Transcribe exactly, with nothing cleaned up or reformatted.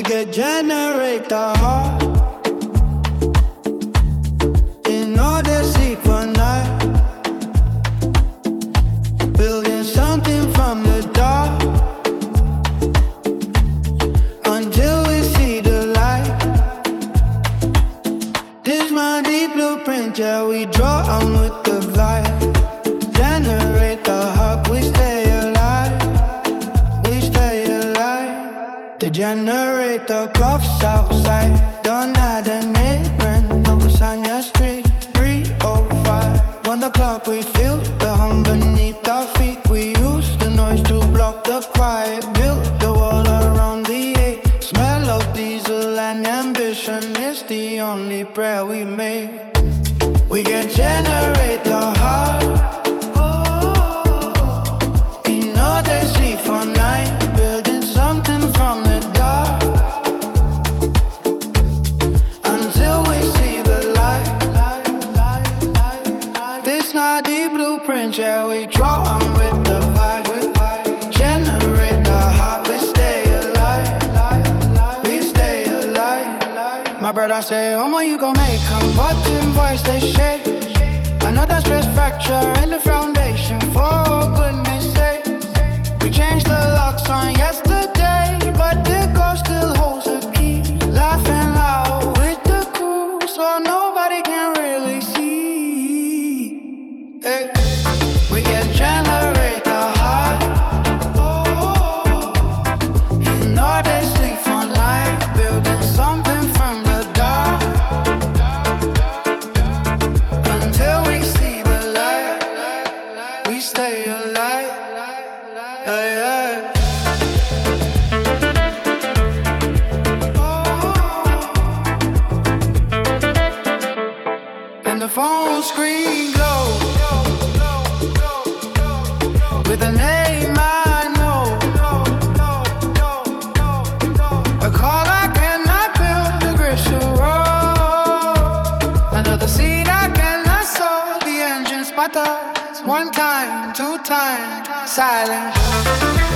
could generate the heart in order sleep for night, building something from the dark until we see the light. This mighty blueprint, yeah, we draw on with the vibe. Generate the heart, we stay alive, we stay alive. To generate the clocks outside, don't add an apron, no on your street. Three oh five, on the clock we feel the hum beneath our feet. We use the noise to block the quiet, build the wall around the eight. Smell of diesel and ambition is the only prayer we make. We can generate the heart in order sleep for night, building something from the dark until we see the light. This not the blueprint, yeah, we draw on with the vibe. Generate the heart, we stay alive, we stay alive. My brother say, oh my, you gon' make them, but them voice they shake. Another stress fracture in the foundation, for goodness sake. We changed the locks on yesterday, but the ghost still holds the key. Laughing loud with the crew, so nobody can really see. Hey. We can generate the heart in order to sleep for night, building something from the dark until we see the light. We stay alive. Yeah, yeah. And the phone screen glows with a name I know, a call I cannot build, the gristle road. Another seed I cannot sow, the engine sputters. One time, two times, silence.